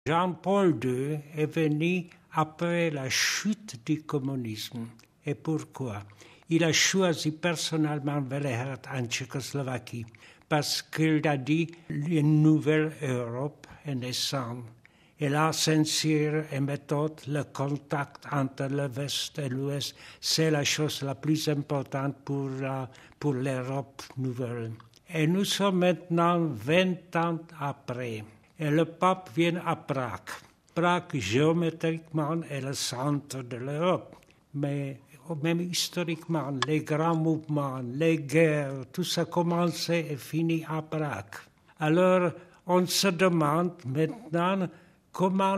Jean-Paul II est venu après la chute du communisme. Et pourquoi? Il a choisi personnellement Velehrad en Tchécoslovaquie parce qu'il a dit une nouvelle Europe est naissante. Et là, sincère et méthode, le contact entre le West et l'Ouest, c'est la chose la plus importante pour l'Europe nouvelle. Et nous sommes maintenant 20 ans après. Et le pape vient à Prague. Prague, géométriquement, est le centre de l'Europe. Mais même historiquement, les grands mouvements, les guerres, tout ça commençait et finit à Prague. Alors, on se demande maintenant comment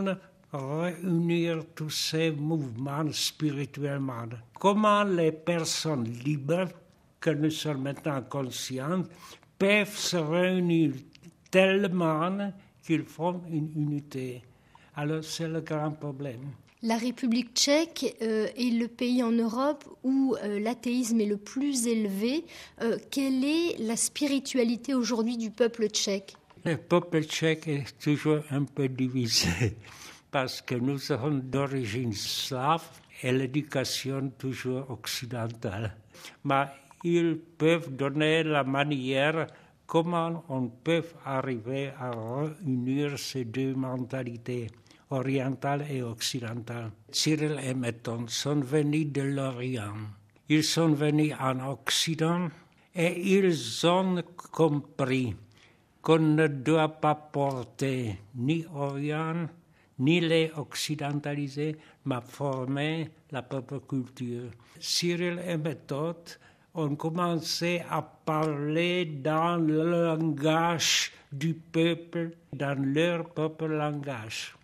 réunir tous ces mouvements spirituellement. Comment les personnes libres, que nous sommes maintenant conscientes, peuvent se réunir tellement qu'ils font une unité. Alors c'est le grand problème. La République tchèque est le pays en Europe où l'athéisme est le plus élevé. Quelle est la spiritualité aujourd'hui du peuple tchèque? Le peuple tchèque est toujours un peu divisé parce que nous sommes d'origine slave et l'éducation toujours occidentale. Mais ils peuvent donner la manière comment on peut arriver à réunir ces deux mentalités, orientale et occidentale. Cyril et Méthode sont venus de l'Orient. Ils sont venus en Occident et ils ont compris qu'on ne doit pas porter ni Orient, ni les occidentaliser, mais former la propre culture. Cyril et Méthode ont commencé à parler dans le langage du peuple, dans leur propre langage.